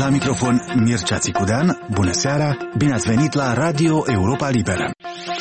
La microfon Mircea Țicudean, bună seara, bine ați venit la Radio Europa Liberă.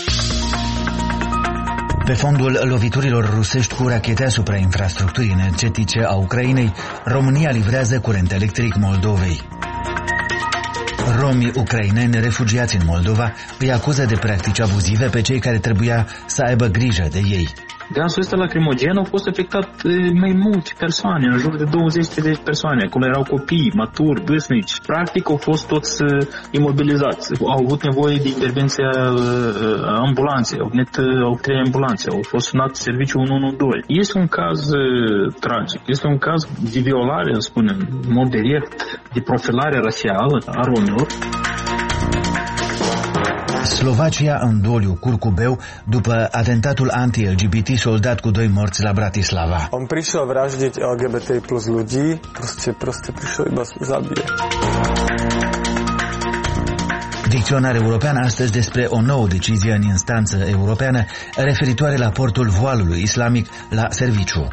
Pe fondul loviturilor rusești cu rachete asupra infrastructurii energetice a Ucrainei, România livrează curent electric Moldovei. Romii ucraineni refugiați în Moldova îi acuză de practici abuzive pe cei care trebuia să aibă grijă de ei. Gasul ăsta lacrimogen au fost afectat mai multe persoane, în jur de 20 de persoane. Acolo erau copii, maturi, vârstnici. Practic au fost toți imobilizați. Au avut nevoie de intervenția ambulanței. Au venit 3 ambulanțe. Au fost sunat serviciul 112. Este un caz tragic. Este un caz de violare, spunem, în mod direct, de profilare rasială a romilor. Slovacia în doliu curcubeu după atentatul anti-LGBT soldat cu 2 morți la Bratislava. On prišiel vraždiť LGBT plus ľudí, proste prišiel iba zabije. Dicționar european astăzi despre o nouă decizie în instanță europeană referitoare la portul voalului islamic la serviciu.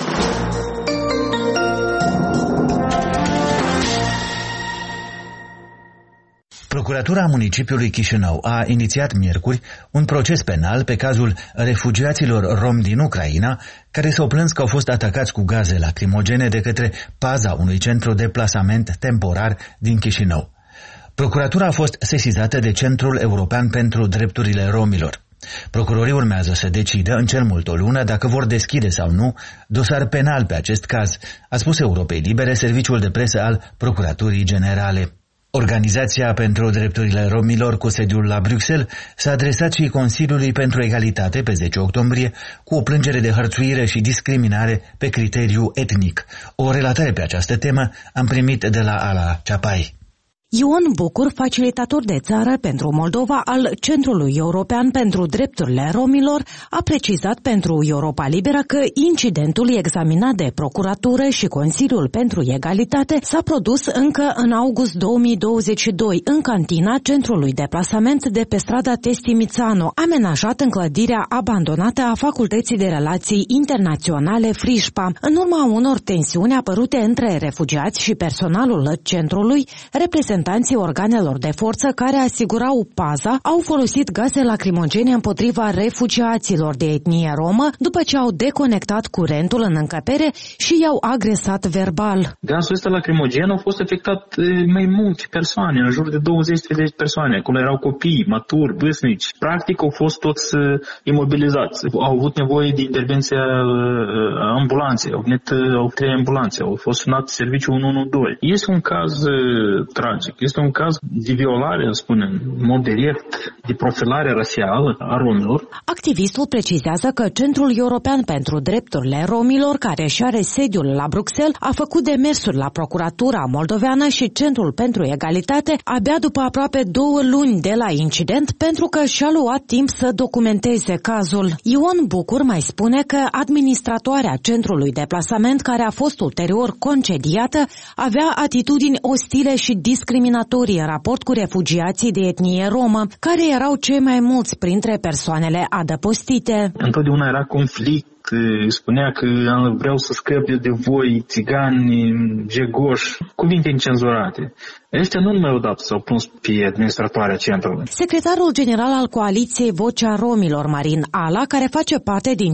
Procuratura municipiului Chișinău a inițiat miercuri un proces penal pe cazul refugiaților romi din Ucraina care s-au plâns că au fost atacați cu gaze lacrimogene de către paza unui centru de plasament temporar din Chișinău. Procuratura a fost sesizată de Centrul European pentru Drepturile Romilor. Procurorii urmează să decidă în cel mult o lună dacă vor deschide sau nu dosar penal pe acest caz, a spus Europei Libere, serviciul de presă al Procuraturii Generale. Organizația pentru drepturile romilor cu sediul la Bruxelles s-a adresat și Consiliului pentru Egalitate pe 10 octombrie cu o plângere de hărțuire și discriminare pe criteriu etnic. O relatare pe această temă am primit de la Ala Ceapai. Ion Bucur, facilitator de țară pentru Moldova al Centrului European pentru Drepturile Romilor, a precizat pentru Europa Liberă că incidentul examinat de Procuratură și Consiliul pentru Egalitate s-a produs încă în august 2022 în cantina Centrului de Plasament de pe strada Testimițano, amenajat în clădirea abandonată a Facultății de Relații Internaționale Frișpa. În urma unor tensiuni apărute între refugiați și personalul centrului, reprezentanții organelor de forță care asigurau paza au folosit gaze lacrimogene împotriva refugiaților de etnie romă după ce au deconectat curentul în încăpere și i-au agresat verbal. Gasul ăsta lacrimogen au fost afectat mai multe persoane, în jur de 20 de persoane. Acolo erau copii, maturi, vârstnici. Practic au fost toți imobilizați. Au avut nevoie de intervenția ambulanței. Au venit 3 ambulanțe. Au fost sunat serviciul 112. Este un caz tragic. Este un caz de violare, spunem, în mod direct, de profilare rasială a romilor. Activistul precizează că Centrul European pentru Drepturile Romilor, care își are sediul la Bruxelles, a făcut demersuri la Procuratura moldoveană și Centrul pentru Egalitate abia după aproape 2 luni de la incident, pentru că și-a luat timp să documenteze cazul. Ion Bucur mai spune că administratoarea Centrului de Plasament, care a fost ulterior concediată, avea atitudini ostile și discriminatorii în raport cu refugiații de etnie romă, care erau cei mai mulți printre persoanele adăpostite. Întotdeauna era conflict. Spunea că vreau să scap de voi, țigani, jegoși, cuvinte incenzurate. Ăștia nu numai odată s-au plâns pe administratoarea centrului. Secretarul general al coaliției Vocea Romilor, Marin Ala, care face parte din